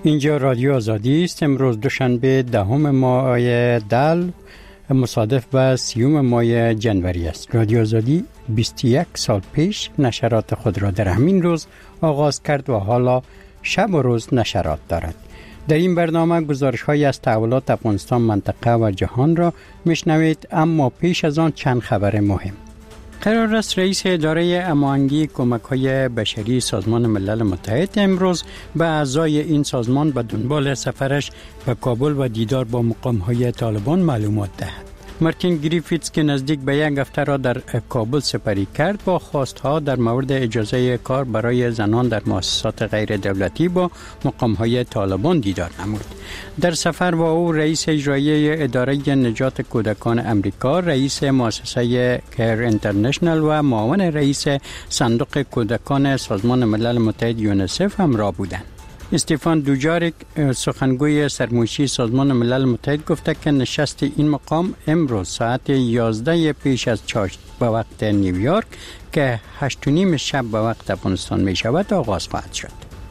اینجا رادیو آزادی است. امروز دوشنبه 10 ماه دل مصادف به 30 ماه جنوری است. رادیو آزادی 21 سال پیش نشرات خود را در همین روز آغاز کرد و حالا شب و روز نشرات دارد. در این برنامه گزارش‌هایی از تحولات افغانستان، منطقه و جهان را میشنوید، اما پیش از آن چند خبر مهم. قرار است رئیس اداره هماهنگی کمک‌های بشری سازمان ملل متحد امروز به اعضای این سازمان به دنبال سفرش به کابل و دیدار با مقام‌های طالبان معلومات دهد. مارتین گریفیتس که نزدیک به یک هفته را در کابل سپری کرد، با خواستها در مورد اجازه کار برای زنان در مؤسسات غیر دولتی با مقام‌های طالبان دیدار نمود. در سفر با او رئیس اجرایی اداره نجات کودکان امریکا، رئیس مؤسسه کیر اینترنشنال و معاون رئیس صندوق کودکان سازمان ملل متحد یونیسف همراه بودند. استفان دوجاریک سخنگوی سرمایشی سازمان ملل متحد گفته که نشست این مقام امروز ساعت 11 پیش از چاشت به وقت نیویورک که 8:30 شب به وقت افغانستان می شود آغاز خواهد شد.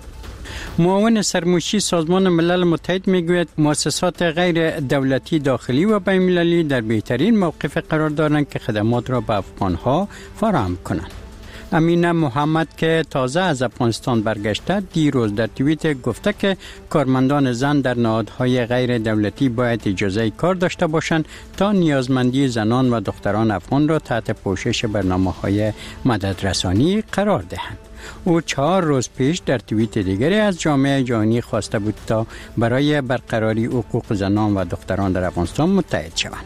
معاون سرمایشی سازمان ملل متحد میگوید مؤسسات غیر دولتی داخلی و بین‌المللی در بهترین موقف قرار دارند که خدمات را به افغانها فراهم کنند. امینه محمد که تازه از افغانستان برگشته دیروز در توییت گفته که کارمندان زن در نهادهای غیر دولتی باید اجازه کار داشته باشند تا نیازمندی زنان و دختران افغان را تحت پوشش برنامه‌های مددرسانی قرار دهند. او 4 روز پیش در توییت دیگری از جامعه جهانی خواسته بود تا برای برقراری حقوق زنان و دختران در افغانستان متحد شوند.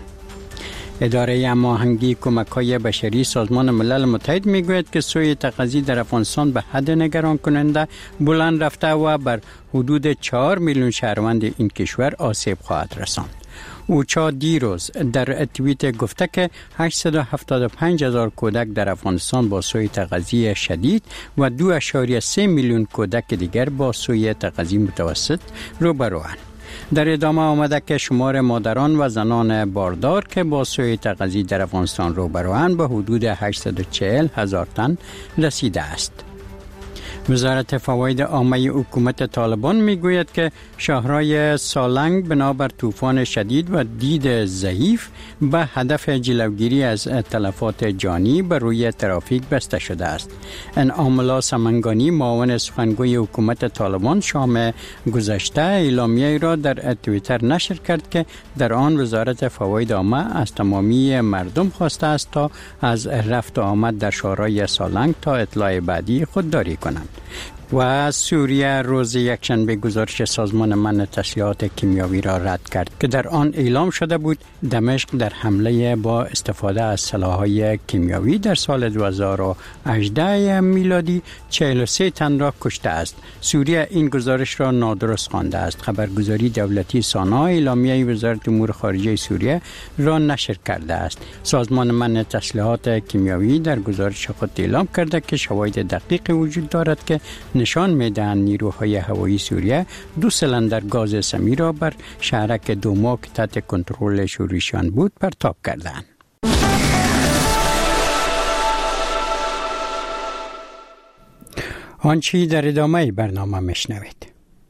اداره هماهنگی کمک‌های بشری سازمان ملل متحد میگوید که سوء تغذیه در افغانستان به حد نگران کننده بلند رفته و بر حدود 4 میلیون شهروند این کشور آسیب خواهد رساند. اوچا دیروز در توییت گفته که 875,000 کودک در افغانستان با سوء تغذیه شدید و 2.3 میلیون کودک دیگر با سوء تغذیه متوسط روبروند. در ادامه آمده که شمار مادران و زنان باردار که با سوء تغذیه در افغانستان روبروند به حدود 840,000 تن رسیده است. وزارت فواید عامه حکومت طالبان میگوید که شهرهای سالنگ بنابر طوفان شدید و دید ضعیف به هدف جلوگیری از تلفات جانی بر روی ترافیک بسته شده است. انعام الله سمنگانی معاون سخنگوی حکومت طالبان شام گذشته اعلامیه را در توییتر نشر کرد که در آن وزارت فواید عامه از تمامی مردم خواسته است تا از رفت و آمد در شهرهای سالنگ تا اطلاع بعدی خودداری کنند. و سوریه روز یکشنبه گزارش سازمان منع تسلیحات کیمیاوی را رد کرد که در آن اعلام شده بود دمشق در حمله با استفاده از سلاح‌های کیمیاوی در سال 2018 میلادی 43 تن را کشته است. سوریه این گزارش را نادرست خوانده است. خبرگزاری دولتی سانا اعلامیه وزارت امور خارجه سوریه را نشر کرده است. سازمان منع تسلیحات کیمیاوی در گزارش خود اعلام کرده که شواهد دقیق وجود دارد که نشان می‌دهند نیروهای هوایی سوریه 2 سیلندر گاز سمی را بر شهرک دوما که تحت کنترل شوروییان بود پرتاب کردند. آنچه در ادامه برنامه میشنوید.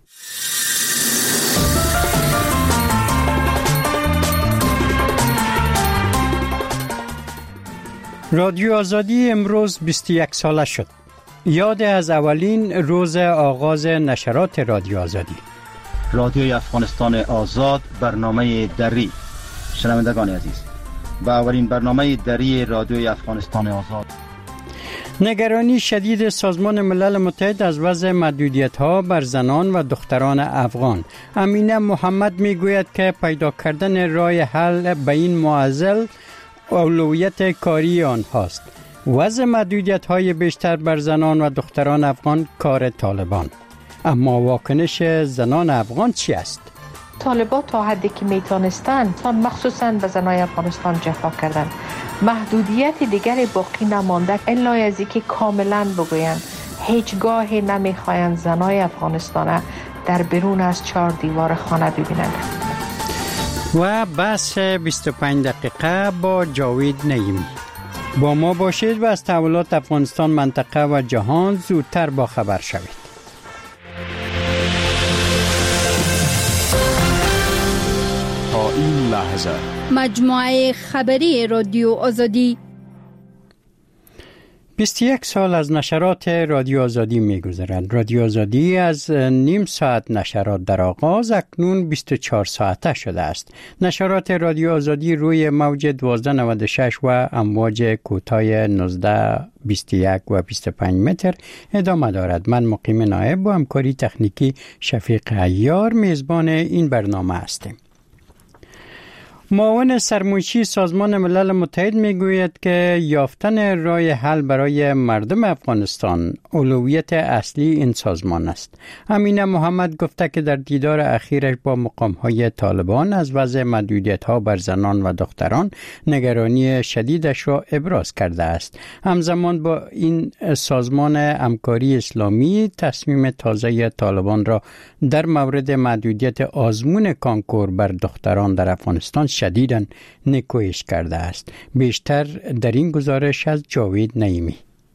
رادیو آزادی امروز 21 ساله شد. یاد از اولین روز آغاز نشرات رادیو آزادی. رادیوی افغانستان آزاد، برنامه دری. شنوندگان عزیز، با اولین برنامه دری رادیوی افغانستان آزاد. نگرانی شدید سازمان ملل متحد از وضع محدودیت‌ها بر زنان و دختران افغان. امینه محمد میگوید که پیدا کردن راه حل به این معضل اولویت کاری آنهاست. وضع محدودیت‌های بیشتر بر زنان و دختران افغان کار طالبان. اما واکنش زنان افغان چی است؟ طالبان تا حدی که میتونستند مخصوصاً به زنای افغانستان جفا کردند. محدودیت دیگری باقی نمانده الا از اینکه کاملاً بگویند هیچگاهی نمیخواهند زنای افغانستان در بیرون از 4 دیوار خانه ببینند. و بس 25 دقیقه با جاوید نعیمی. با ما باشید و از تحولات افغانستان، منطقه و جهان زودتر با خبر شوید. این لحظه. مجموعه خبری رادیو آزادی. 21 سال از نشرات رادیو آزادی می‌گذرد. رادیو آزادی از نیم ساعت نشرات در آغاز اکنون 24 ساعته شده است. نشرات رادیو آزادی روی موج 1296 و امواج کوتاه 19 21 و 25 متر ادامه دارد. من مقیم نایب با همکاری تکنیکی شفیق عیار میزبان این برنامه هستیم. معاون سرمنشی سازمان ملل متحد میگوید که یافتن راه حل برای مردم افغانستان اولویت اصلی این سازمان است. امینه محمد گفته که در دیدار اخیرش با مقام‌های طالبان از وضع محدودیت‌ها بر زنان و دختران نگرانی شدیدش را ابراز کرده است. همزمان با این سازمان همکاری اسلامی تصمیم تازه طالبان را در مورد محدودیت آزمون کانکور بر دختران در افغانستان شدیداً نکوهش کرده است. بیشتر در این گزارش از جاوید نعیمی.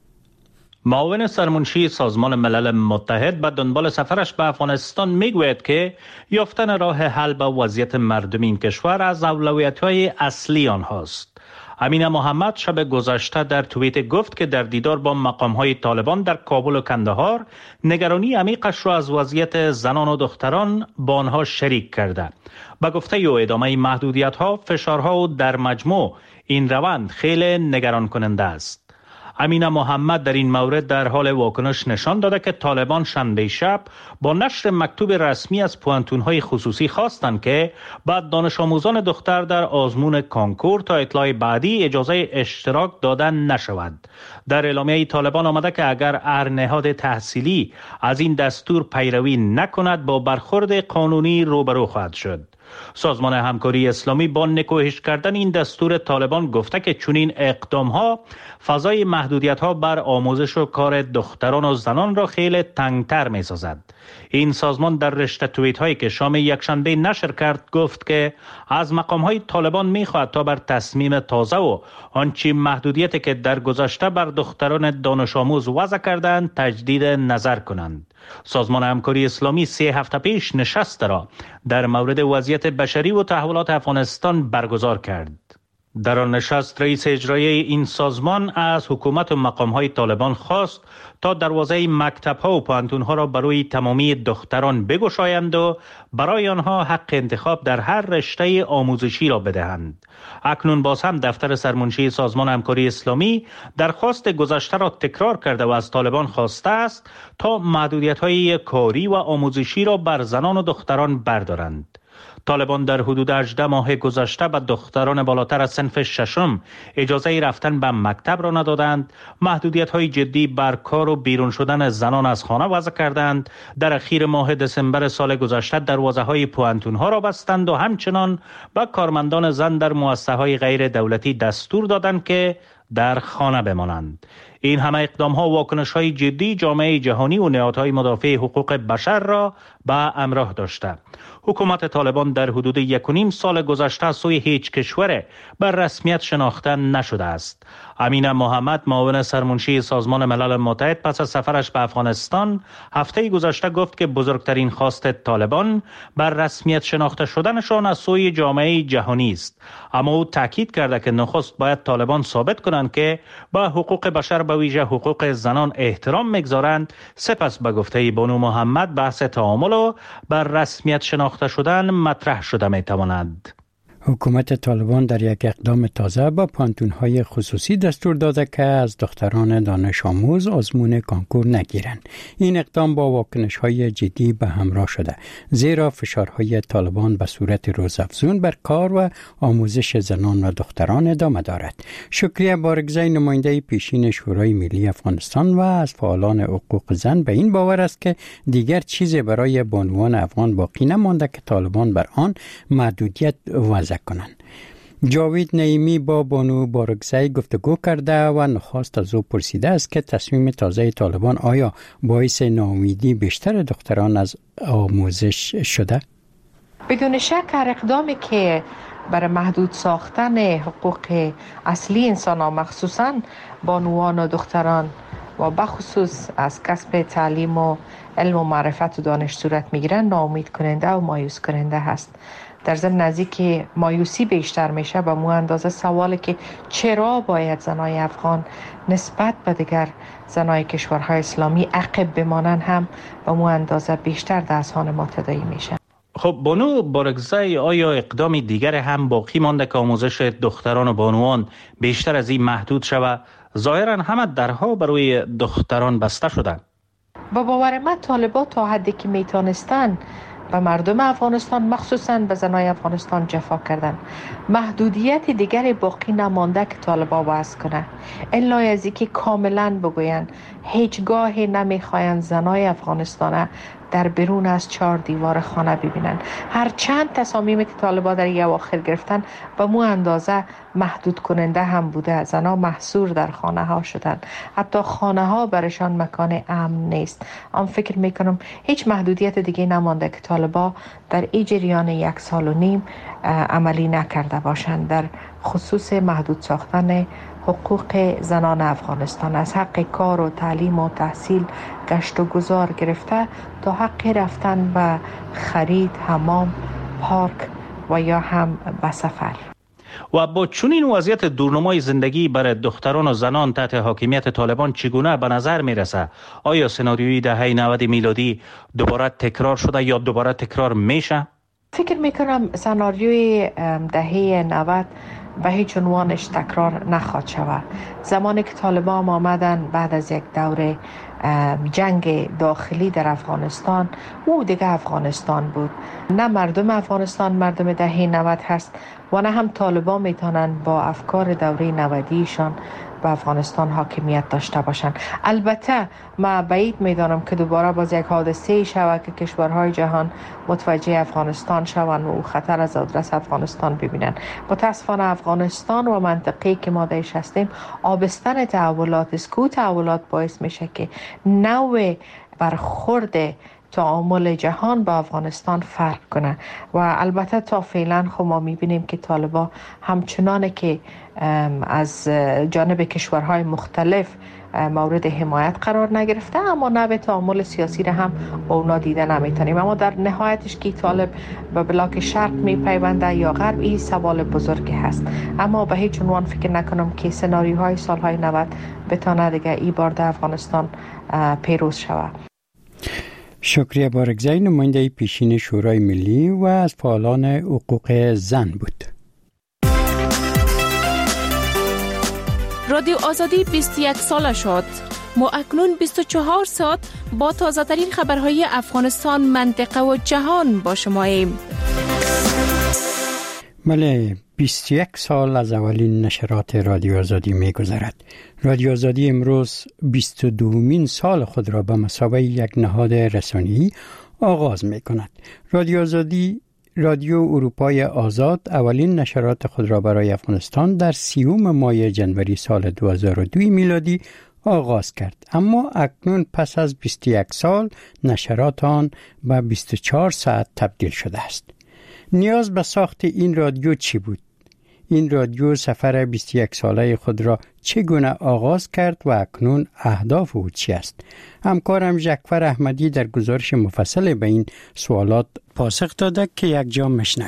معاون سرمنشی سازمان ملل متحد به دنبال سفرش به افغانستان میگوید که یافتن راه حل به وضعیت مردم این کشور از اولویت‌های اصلی آنهاست. امینه محمد شب گذشته در توییت گفت که در دیدار با مقام‌های طالبان در کابل و کندهار نگرانی عمیقش را از وضعیت زنان و دختران با آنها شریک کرده. با گفته او ادامه محدودیت‌ها، فشارها و در مجموع این روند خیلی نگران کننده است. امینه محمد در این مورد در حال واکنش نشان داده که طالبان شنبه شب با نشر مکتوب رسمی از پوانتون‌های خصوصی خواستند که بعد دانش آموزان دختر در آزمون کانکور تا اطلاع بعدی اجازه اشتراک دادن نشود. در اعلامیه طالبان آمده که اگر هر نهاد تحصیلی از این دستور پیروی نکند با برخورد قانونی روبرو خواهد شد. سازمان همکاری اسلامی با نکوهش کردن این دستور طالبان گفته که چنین اقدام‌ها فضای محدودیت‌ها بر آموزش و کار دختران و زنان را خیلی تنگتر می‌سازد. این سازمان در رشته توییت‌هایی که شام یکشنبه نشر کرد گفت که از مقام‌های طالبان می‌خواهد تا بر تصمیم تازه و آنچه محدودیتی که در گذشته بر دختران دانش آموز وضع کردند تجدید نظر کنند. سازمان همکاری اسلامی 3 هفته پیش نشست را در مورد وضعیت بشری و تحولات افغانستان برگزار کرد. در آن نشست رئیس اجرایی این سازمان از حکومت و مقام‌های طالبان خواست تا دروازه مکتب‌ها و پوهنتون‌ها را برای تمامی دختران بگشایند و برای آنها حق انتخاب در هر رشته آموزشی را بدهند. اکنون باز هم دفتر سرمنشی سازمان همکاری اسلامی درخواست گذشته را تکرار کرده و از طالبان خواسته است تا محدودیت‌های کاری و آموزشی را بر زنان و دختران بردارند. طالبان در حدود 18 ماه گذشته به دختران بالاتر از صنف ششم اجازه رفتن به مکتب را ندادند، محدودیت‌های جدی بر کار و بیرون شدن زنان از خانه وضع کردند، در اخیر ماه دسامبر سال گذشته دروازه‌های پوهنتون‌ها را بستند و همچنان به کارمندان زن در مؤسسه‌های غیر دولتی دستور دادند که در خانه بمانند. این همه اقدام‌ها و واکنش‌های جدی جامعه جهانی و نهادهای مدافع حقوق بشر را به همراه داشته. حکومت طالبان در حدود 1.5 سال گذشته سوی هیچ کشور بر رسمیت شناخته نشده است. امینه محمد معاون سرمنشی سازمان ملل متحد پس از سفرش به افغانستان هفته گذشته گفت که بزرگترین خواست طالبان بر رسمیت شناخته شدنشان از سوی جامعه جهانی است. اما او تاکید کرده که نخست باید طالبان ثابت کنند که با حقوق بشر به ویژه حقوق زنان احترام می‌گذارند، سپس به گفته بانو محمد بحث تعامل و بر رسمیت شناخته شدن مطرح شده می‌تواند. حکومت طالبان در یک اقدام تازه با پانتون‌های خصوصی دستور داده که از دختران دانش آموز آزمون کانکور نگیرند. این اقدام با واکنش‌های جدی به همراه شده، زیرا فشارهای طالبان به صورت روزافزون بر کار و آموزش زنان و دختران ادامه دارد. شکریه بارگزای نماینده پیشین شورای ملی افغانستان و از فعالان حقوق زن به این باور است که دیگر چیزی برای بانوان افغان باقی نمانده که طالبان بر آن محدودیت وضع کنند. جاوید نعیمی با بانو بارگزای گفتگو کرده و نخواست از او پرسیده است که تصمیم تازه طالبان آیا باعث ناامیدی بیشتر دختران از آموزش شده؟ بدون شک هر اقدامی که برای محدود ساختن حقوق اصلی انسان ها مخصوصاً بانوان و دختران و بخصوص از کسب تعلیم و علم و معرفت و دانش صورت میگیرن ناامید کننده و مایوس کننده هست در ضمن نزدیک مایوسی بیشتر میشه. به مو اندازه سوالی که چرا باید زنای افغان نسبت به دیگر زنای کشورهای اسلامی عقب بمانند هم به مو اندازه بیشتر در اذهان ما تداعی میشه. خب بانو بارگزای، آیا اقدام دیگر هم باقی مانده که آموزش دختران و بانوان بیشتر از این محدود شود؟ ظاهرا همه درها برای دختران بسته شدند. با باور من طالبان تا حدی که میتونستن به مردم افغانستان مخصوصاً به زنای افغانستان جفا کردن. محدودیت دیگری باقی نمانده که طالبان وضع کنه. الا از اینکه کاملا بگوین هیچگاه نمیخواین زنای افغانستان در بیرون از 4 دیوار خانه ببینن. هر چند تصامیمی که طالبان در اواخر گرفتن به مو اندازه محدود کننده هم بوده. زنها محصور در خانه ها شدن. حتی خانه ها برشان مکان امن نیست. من فکر میکنم هیچ محدودیت دیگه نمانده که طالبان در این جریان 1.5 سال عملی نکرده باشند در خصوص محدود ساختن حقوق زنان افغانستان، از حق کار و تعلیم و تحصیل، گشت و گذار گرفته تا حق رفتن به خرید، حمام، پارک و یا هم به سفر. و با چنین وضعیت دورنمای زندگی برای دختران و زنان تحت حاکمیت طالبان چگونه به نظر میرسه؟ آیا سناریوی دهه 90 میلادی دوباره تکرار شده یا دوباره تکرار میشه؟ فکر میکنم سناریوی دهه 90 به هیچ عنوانش تکرار نخواهد شود. زمانی که طالبان آمدن بعد از یک دوره جنگ داخلی در افغانستان، او دیگه افغانستان بود. نه مردم افغانستان مردم دهه 90 هست و نه هم طالبان میتونن با افکار دوره 90 به افغانستان حاکمیت داشته باشند. البته ما بعید میدانم که دوباره باز یک حادثه شود که کشورهای جهان متوجه افغانستان شوند و خطر از آدرس افغانستان ببینند. متاسفانه افغانستان و منطقه‌ای که ما درش هستیم آبستن تحولات است. تحولات باعث میشه که نوع برخورد تعامل جهان با افغانستان فرق کنه و البته تا فعلا خب ما میبینیم که طالبان همچنانه که از جانب کشورهای مختلف مورد حمایت قرار نگرفته، اما نوع تعامل سیاسی را هم با اونا دیده نمیتونیم. اما در نهایتش که طالب به بلاک شرق میپیونده یا غرب، این سوال بزرگی هست. اما به هیچ عنوان فکر نکنم که سناریوهای سالهای 90 بتونه دیگه این بار در افغانستان پیروز شود. شکریه بارگزای، نماینده پیشین شورای ملی و از فعالان حقوق زن بود. رادیو آزادی 21 ساله شد. ما اکنون 24 ساعت با تازه ترین خبرهای افغانستان، منطقه و جهان با شماییم. بله، 21 سال از اولین نشرات رادیو آزادی می گذرد. رادیو آزادی امروز 22مین سال خود را به مثابه یک نهاد رسانه‌ای آغاز می کند. رادیو آزادی، رادیو اروپای آزاد، اولین نشرات خود را برای افغانستان در 30 ماه جنوری سال 2002 میلادی آغاز کرد. اما اکنون پس از 21 سال نشرات آن به 24 ساعت تبدیل شده است. نیاز به ساخت این رادیو چی بود؟ این رادیو سفر 21 ساله خود را چگونه آغاز کرد و اکنون اهداف او چی است؟ همکارم ژکفر احمدی در گزارش مفصل به این سوالات پاسخ داده که یک جا میشنویم.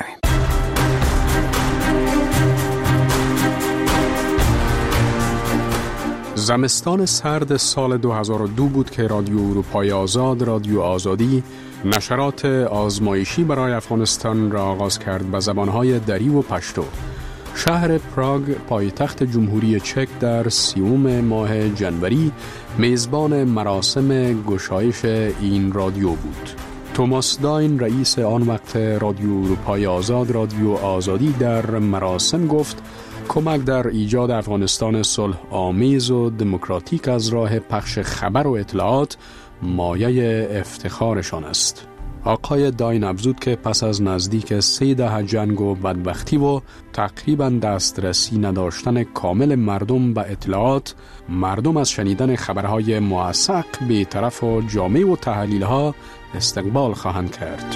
زمستان سرد سال 2002 بود که رادیو اروپای آزاد، رادیو آزادی، نشرات آزمایشی برای افغانستان را آغاز کرد به زبانهای دری و پشتو. شهر پراگ، پایتخت جمهوری چک، در 30 ماه جنوری میزبان مراسم گشایش این رادیو بود. توماس داین، رئیس آن وقت رادیو اروپای آزاد، رادیو آزادی، در مراسم گفت کمک در ایجاد افغانستان صلح آمیز و دموکراتیک از راه پخش خبر و اطلاعات مایه افتخارشان است. آقای داین افزود که پس از نزدیک 3 دهه جنگ و بدبختی و تقریباً دسترسی نداشتن کامل مردم به اطلاعات، مردم از شنیدن خبرهای موثق، بی‌طرف و جامع و تحلیل‌ها استقبال خواهند کرد.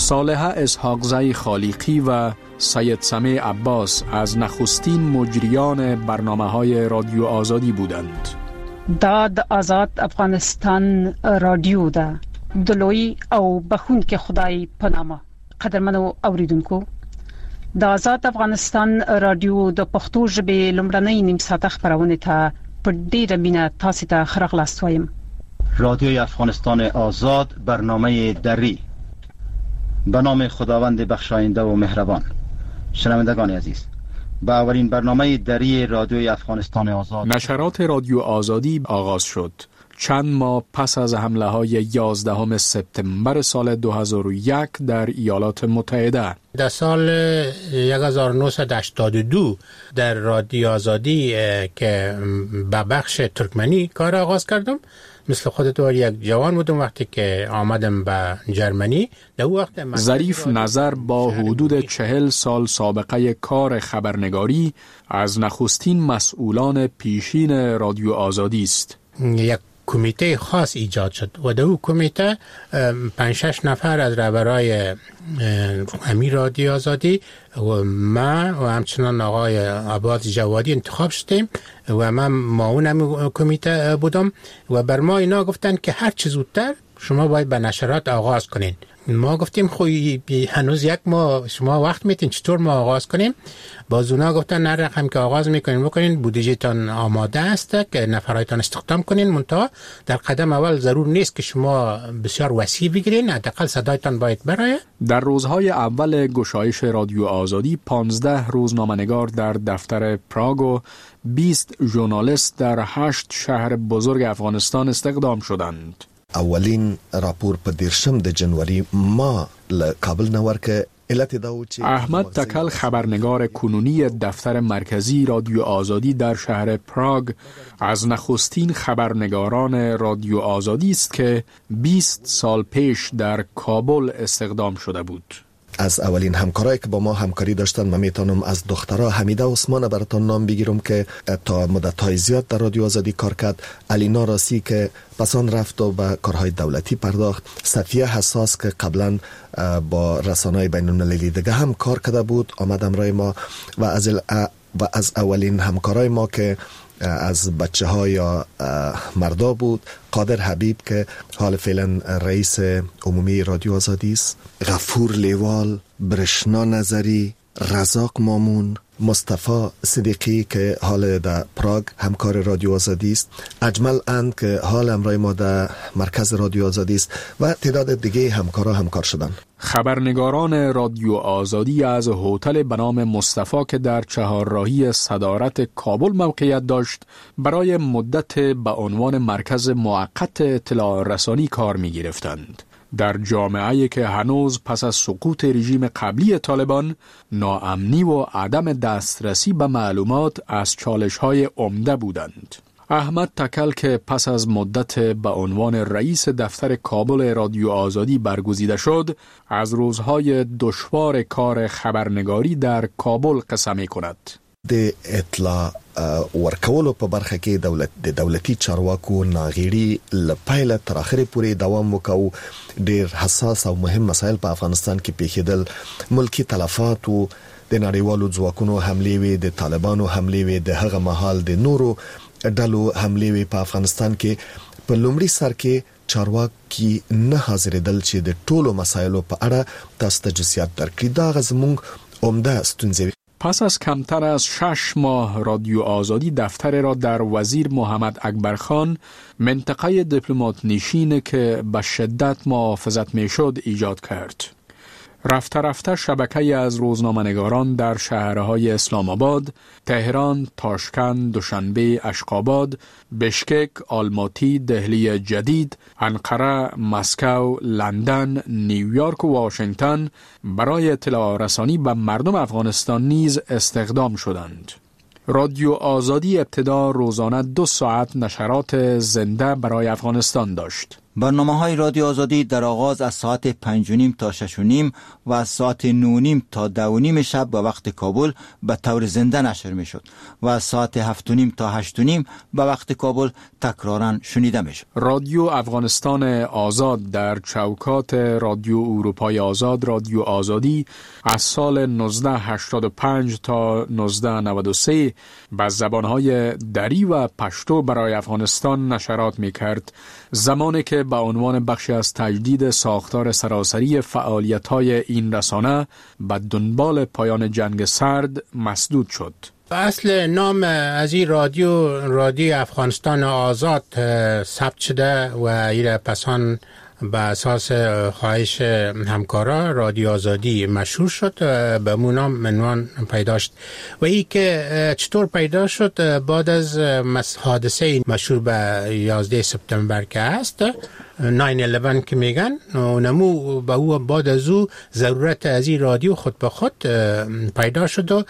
صالحه اسحاقزی خالقی و سید سمیع عباس از نخستین مجریان برنامه‌های رادیو آزادی بودند. د آزاد افغانستان رادیو ده دلوی او بخون که خدای پنامه. قدرمنو اوریدونکو، د آزاد افغانستان رادیو د پښتو ژبې لومړنۍ نیم ساعته خبرونه ته په ډیره مینه تاسو ته ښه راغلاست وایم. رادیوی افغانستان آزاد، برنامه دری. به نام خداوند بخشاینده و مهربان. شنوندگان عزیز، با اولین برنامه دری رادیوی افغانستان آزاد نشرات رادیو آزادی آغاز شد. چند ماه پس از حمله های 11 سپتامبر سال 2001 در ایالات متحده. در سال 1982 در رادیو آزادی که به بخش ترکمنی کار آغاز کردم. مثل خودت یک جوان بودم وقتی که آمدم به جرمنی. در وقت ظریف نظر با حدود 40 سال سابقه کار خبرنگاری از نخستین مسئولان پیشین رادیو آزادی است. یک کمیته خاص ایجاد شد و در اون کمیته 5-6 نفر از رهبرای امیر رادیو آزادی و من و همچنان آقای عباس جوادی انتخاب شدیم و من معاون کمیته بودم و بر ما اینا گفتن که هر چه زودتر شما باید به نشرات آغاز کنین. ما گفتیم هنوز یک ماه شما وقت میتین، چطور ما آغاز کنیم؟ باز اونا گفتن نه رقم که آغاز میکنین بکنین، بودجهتان آماده است که نفرایتان استخدام کنین، منتها در قدم اول ضرور نیست که شما بسیار وسیع بگیرین، حداقل صدایتان باید برای. در روزهای اول گشایش رادیو آزادی 15 روزنامه‌نگار در دفتر پراگ و 20 ژورنالیست در 8 شهر بزرگ افغانستان استخدام شدند. اولین راپور په 10 جنوری ما له کابل نور که احمد تکل خبرنگار کنونی دفتر مرکزی رادیو آزادی در شهر پراگ از نخستین خبرنگاران رادیو آزادی است که 20 سال پیش در کابل استخدام شده بود. از اولین همکارایی که با ما همکاری داشتن من میتونم از دخترها حمیده عثمان براتون نام بگیرم که تا مدت‌های زیاد در رادیو آزادی کار کرد، علینا راسی که پسان رفت و به کارهای دولتی پرداخت، صفیه حساس که قبلا با رسانه‌های بین‌المللی دیگه هم کار کرده بود آمد همراه ما و از اولین همکارای ما که از بچه ها یا مردا بود قادر حبیب که حال فعلا رئیس عمومی رادیو آزادی است، غفور لیوال، برشنا نظری، رزاق مامون، مصطفی صدیقی که حال در پراگ همکار رادیو آزادی است، اجمل اند که حال همراه ما در مرکز رادیو آزادی است و تعداد دیگه همکار شدن. خبرنگاران رادیو آزادی از هتل به نام مصطفی که در چهارراهی صدارت کابل موقعیت داشت برای مدت به عنوان مرکز موقت اطلاع رسانی کار می گرفتند. در جامعه‌ای که هنوز پس از سقوط رژیم قبلی طالبان ناامنی و عدم دسترسی به معلومات از چالش‌های عمده بودند. احمد تکل که پس از مدت به عنوان رئیس دفتر کابل رادیو آزادی برگزیده شد، از روزهای دشوار کار خبرنگاری در کابل قصه می‌کند. د اطلاع ورکولو په برخه کې د دولتي چارواکو ناغېړي له پیله تر اخره پورې دوام وکاو. ډېر حساس او مهم مسایل په افغانستان کې پیښېدل، ملکی تلفات او د نړیوالو ځواکونو حملې وې، د طالبانو حملې وې، د هغه مهال د نورو ډلو حملې وې په افغانستان کې. په لومړي سر کې چارواکي نه حاضرېدل چې د ټولو مسایلو په اړه تاسو ته جزئیات درکړي. دا زموږ عمده ستونزې. پس از کمتر از 6 ماه رادیو آزادی دفتر را در وزیر محمد اکبرخان، منطقه دیپلمات نشین که به شدت محافظت میشد ایجاد کرد. رفته رفته شبکه از روزنامه‌نگاران در شهرهای اسلام آباد، تهران، تاشکند، دوشنبه، اشقاباد، بشکک، آلماتی، دهلی جدید، انقره، مسکو، لندن، نیویورک و واشنگتن برای اطلاع رسانی به مردم افغانستان نیز استخدام شدند. رادیو آزادی ابتدا روزانه 2 ساعت نشرات زنده برای افغانستان داشت. برنامه‌های رادیو آزادی در آغاز از ساعت 5:30 تا 6:30 و از ساعت 9:30 تا 10:30 شب به وقت کابل به طور زنده نشر می‌شد و از ساعت 7:30 تا 8:30 به وقت کابل تکرارا شنیده میشه. رادیو افغانستان آزاد در چوکات رادیو اروپای آزاد، رادیو آزادی، از سال 1985 تا 1993 به زبانهای دری و پشتو برای افغانستان نشرات میکرد، زمانی که به عنوان بخشی از تجدید ساختار سراسری فعالیت‌های این رسانه به دنبال پایان جنگ سرد مسدود شد. اصل نام از این رادیو افغانستان آزاد ثبت شده و این پسان به اساس خواهش همکارا رادیو آزادی مشهور شد، به مونام عنوان پیدا شد. و این که چطور پیدا شد بعد از حادثه مشهور به 11 سپتامبر که هست، 9/11 که میگن، نمو به او بعد از او ضرورت از این رادیو خود به خود پیدا شد و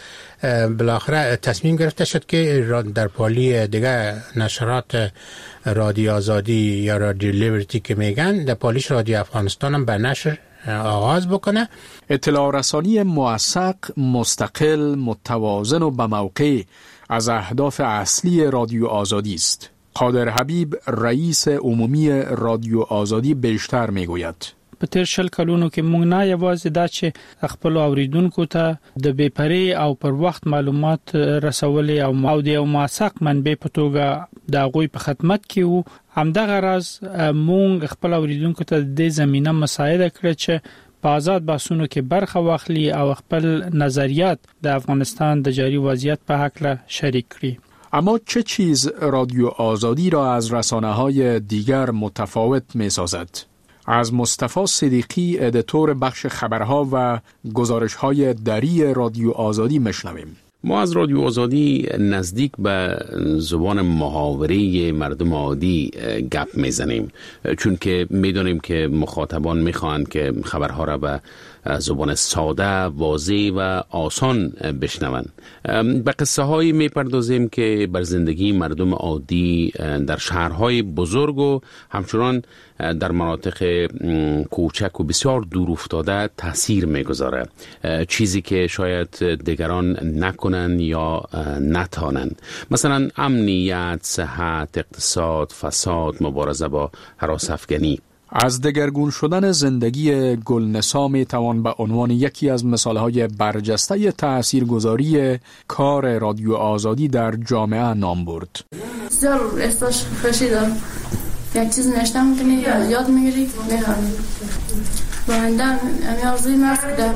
بالاخره تصمیم گرفته شد که در پالی دیگه نشرات رادیو آزادی یا رادیو لیبرتی که میگن در پالیش رادیو افغانستان هم به نشر آغاز بکنه. اطلاع رسانی موثق، مستقل، متوازن و به موقع از اهداف اصلی رادیو آزادی است. قادر حبیب رئیس عمومی رادیو آزادی بیشتر میگوید. په تیر 20 کلونو کې موږ نه یوازې دا چې خپل اوریدونکو ته د بیپری او پر وخت معلومات رسولې او د موثق منبع په توګه د غوي په خدمت کې وو، همدغه راز موږ خپل اوریدونکو ته د زمينه مساعده کړې چې په آزاد بحثونو کې برخه واخلي او خپل نظریات د افغانستان د جاری وضعیت په حق شریک کړي. اما چه چیز رادیو آزادی را از رسانه‌های دیگر متفاوت می‌سازد؟ از مصطفی صدیقی، ادیتور بخش خبرها و گزارش‌های دری رادیو آزادی میشنویم. ما از رادیو آزادی نزدیک به زبان محاوره مردم عادی گپ میزنیم، چون که میدونیم که مخاطبان میخواهند که خبرها را به زبان ساده، واضح و آسان بشنوند. به قصه هایی میپردازیم که بر زندگی مردم عادی در شهرهای بزرگ و همچنان در مناطق کوچک و بسیار دور افتاده تاثیر میگذاره، چیزی که شاید دیگران نکنن یا نتانند. مثلا امنیت، صحت، اقتصاد، فساد، مبارزه با هراس افکنی. از دگرگون شدن زندگی گلنسا می توان به عنوان یکی از مثالهای برجسته تاثیرگذاری کار رادیو آزادی در جامعه نام برد. بسیار احساس خوشی دارم. یک چیز نشتم کنی یاد میگیری میخوانی. باید امی آرزوی ماست که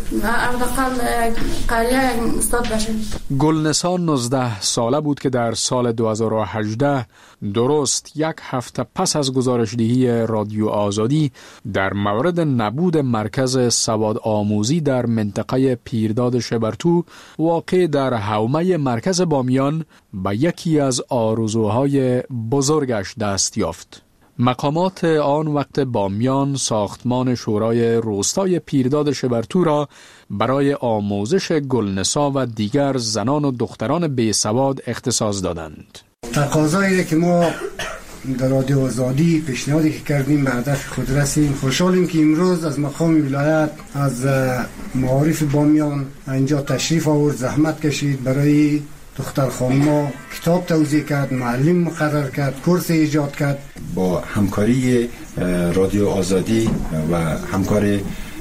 اقل قریه یک استاد باشه. گلنسا 19 ساله بود که در سال 2018 درست یک هفته پس از گزارشدهی رادیو آزادی در مورد نبود مرکز سواد آموزی در منطقه پیرداد شبرتو واقع در حومه مرکز بامیان به یکی از آرزوهای بزرگش دست یافت. مقامات آن وقت بامیان ساختمان شورای روستای پیرداد شبرتو را برای آموزش گلنسا و دیگر زنان و دختران بیسواد اختصاص دادند. تقاضایی که ما در رادیو آزادی پیشنهادی که کردیم به هدف خود رسیم. خوشحالیم که امروز از مقام ولایت از معارف بامیان اینجا تشریف آورد، زحمت کشید، برای دختر خانما کتاب توزیع کرد، معلم مقرر کرد، کورس ایجاد کرد. با همکاری رادیو آزادی و همکار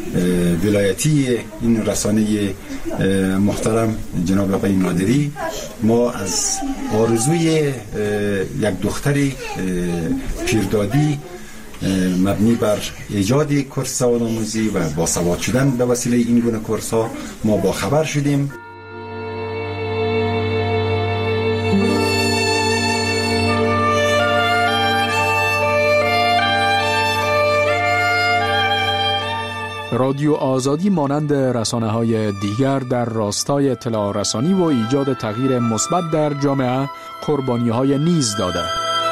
ولایتی این رسانه محترم جناب آقای نادری، ما از آرزوی یک دختری پیردادی مبنی بر ایجاد کورس سوادآموزی و باسواد شدن به وسیله این گونه کورس ها ما با خبر شدیم. رادیو آزادی مانند رسانه‌های دیگر در راستای اطلاع رسانی و ایجاد تغییر مثبت در جامعه قربانی‌های نیز داده.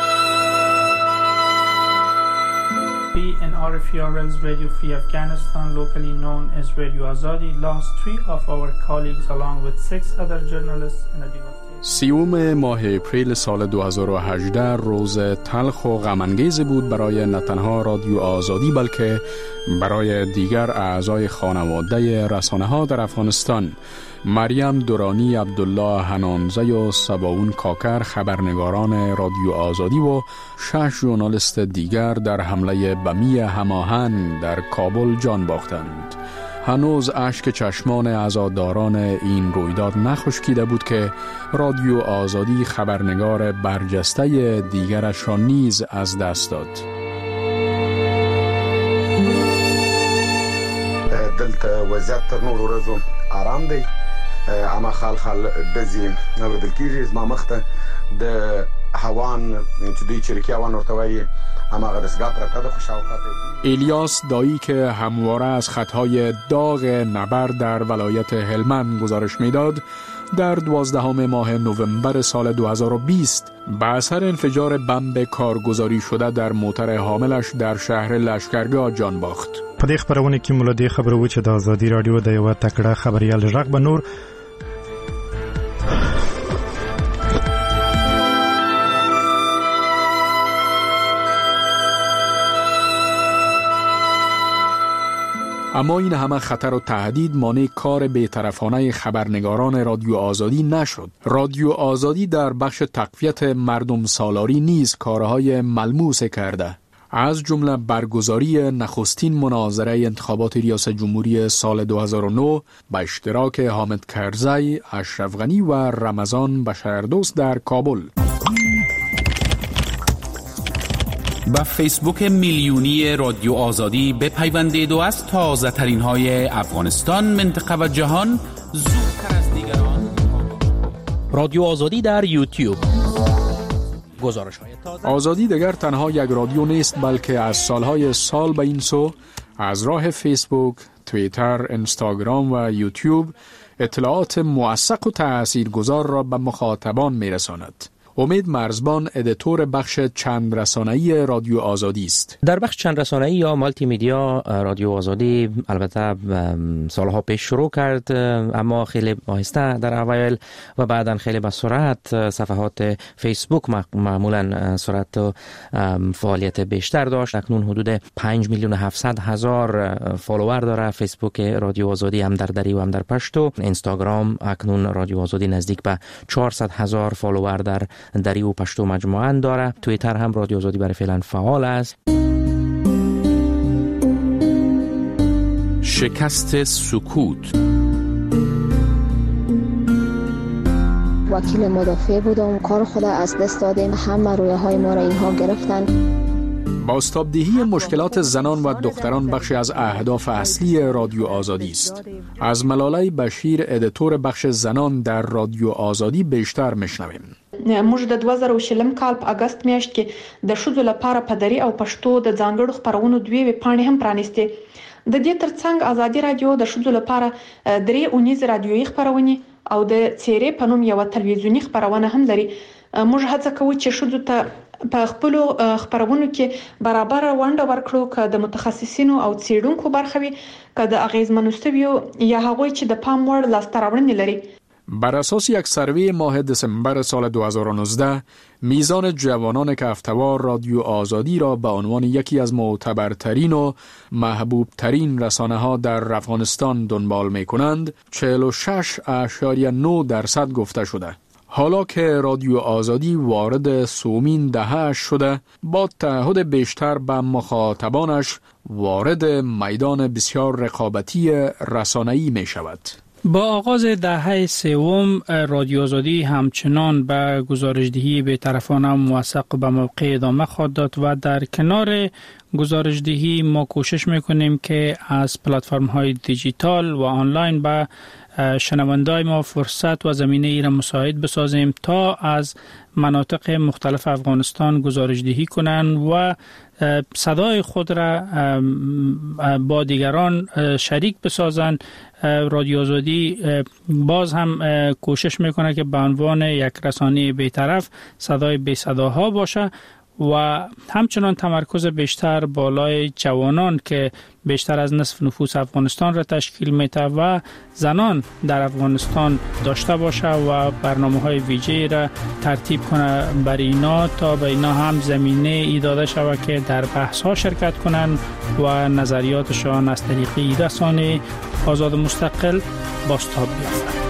We in RFERL's Radio Free Afghanistan, locally known as Radio Azadi, lost 3 of our colleagues along with 6 other journalists in a devastating 30 ماه اپریل سال 2018 روز تلخ و غم‌انگیز بود برای نه تنها رادیو آزادی بلکه برای دیگر اعضای خانواده رسانه‌ها در افغانستان. مریم دورانی، عبدالله حنانزه و سباون کاکر خبرنگاران رادیو آزادی و 6 ژورنالیست دیگر در حمله بمی هماهنگ در کابل جان باختند. هنوز اشک چشمان عزاداران این رویداد نخشکیده بود که رادیو آزادی خبرنگار برجسته دیگرش را نیز از دست داد. دلته وضعیت تر نور ورځو آرام دی، اما خال دزي اوریدل کیږي زما مخته د هوان چې دوی چریکي هوان ورته وایي اما غدسګا پرته د خوشاوقات. الیاس دایی که همواره از خطهای داغ نبرد در ولایت هلمند گزارش میداد، در 12 ماه نوامبر سال 2020 به اثر انفجار بمب کارگزاری شده در موتر حاملش در شهر لشکرگاه جان باخت. په دې خبرونه کې موږ د خبرو چې د آزادي رادیو د یو تکړه خبريال ژغ بنور اما این همه خطر و تهدید مانع کار بی‌طرفانه خبرنگاران رادیو آزادی نشد. رادیو آزادی در بخش تقویت مردم سالاری نیز کارهای ملموس کرده، از جمله برگزاری نخستین مناظره انتخابات ریاست جمهوری سال 2009 با اشتراک حامد کرزی، اشرف غنی و رمضان بشاردوست در کابل. با فیسبوک میلیونی رادیو آزادی بپیوندید و از تازه ترین های افغانستان، منطقه و جهان زودتر از دیگران. رادیو آزادی در یوتیوب. گزارش های تازه. آزادی دیگر تنها یک رادیو نیست بلکه از سالهای سال به این سو از راه فیسبوک، توییتر، اینستاگرام و یوتیوب اطلاعات موثق و تاثیرگذار را به مخاطبان میرساند. امید مرزبان ادیتور بخش چند رسانه‌ای رادیو آزادی است. در بخش چند رسانه‌ای یا مالتی میدیا رادیو آزادی البته سالها پیش شروع کرد، اما خیلی آهسته در اوایل و بعداً خیلی به سرعت. صفحات فیسبوک معمولاً سرعت و فعالیت بیشتر داشت. اکنون حدود 5,700,000 فالوور داره فیسبوک رادیو آزادی، هم در دری و هم در پشتو. اینستاگرام اکنون رادیو آزادی نزدیک به 400,000 فالوور در دری و پشتو مجموعاً داره. توییتر هم رادیو آزادی برای فعلا فعال است. شکست سکوت. وکیل مدافع بودم، کار خود از دست دادیم، همه رویاهای ما را اینها گرفتن. بازتابدهی مشکلات زنان و دختران بخشی از اهداف اصلی رادیو آزادی است. از ملاله بشیر ادیتور بخش زنان در رادیو آزادی بیشتر میشنویم. موږ د 2020 کال په اگست میاشت کې د ښځو لپاره په دری او پښتو د ځانګړو خبرونو دوی پاڼې هم پرانیستې. د دې ترڅنګ آزادي رادیو د ښځو لپاره درې اونیز رادیويي خبرونه او د څیرې په نوم یو تلویزیونی خبرونه هم لري. موږ هڅه کوو چې ښځو ته په خپل خبرونو کې برابر ونډه ورکړو، که د متخصصینو او څیړونکو برخه وي، که د اغیزمنو سویو یا هغوی چې د پام وړ لاسته راوړنې لري. بر اساس یک سروی ماه دسامبر سال 2019 میزان جوانان که افتوار رادیو آزادی را به عنوان یکی از معتبرترین و محبوبترین رسانه‌ها در افغانستان دنبال می‌کنند 46.9% گفته شده. حالا که رادیو آزادی وارد سومین دهه شده، با تعهد بیشتر به مخاطبانش وارد میدان بسیار رقابتی رسانه‌ای می شود. با آغاز دهه سوم رادیو آزادی همچنان به گزارشدهی بی‌طرفانه موثق به موقع ادامه خواهد داد و در کنار گزارشدهی ما کوشش میکنیم که از پلتفرم‌های دیجیتال و آنلاین به شنوندای ما فرصت و زمینه ای را مساعد بسازیم تا از مناطق مختلف افغانستان گزارشدهی کنند و صدای خود را با دیگران شریک بسازند. رادیو آزادی باز هم کوشش میکنه که به عنوان یک رسانه بی‌طرف صدای بی صداها باشه و همچنان تمرکز بیشتر بالای جوانان که بیشتر از نصف نفوس افغانستان را تشکیل میده و زنان در افغانستان داشته باشه و برنامه‌های ویژه‌ای را ترتیب کنه برای اینا تا به اینا هم زمینه ای داده شود که در بحث‌ها شرکت کنند و نظریاتشان از طریق رسانه آزاد مستقل بازتاب بیافتند.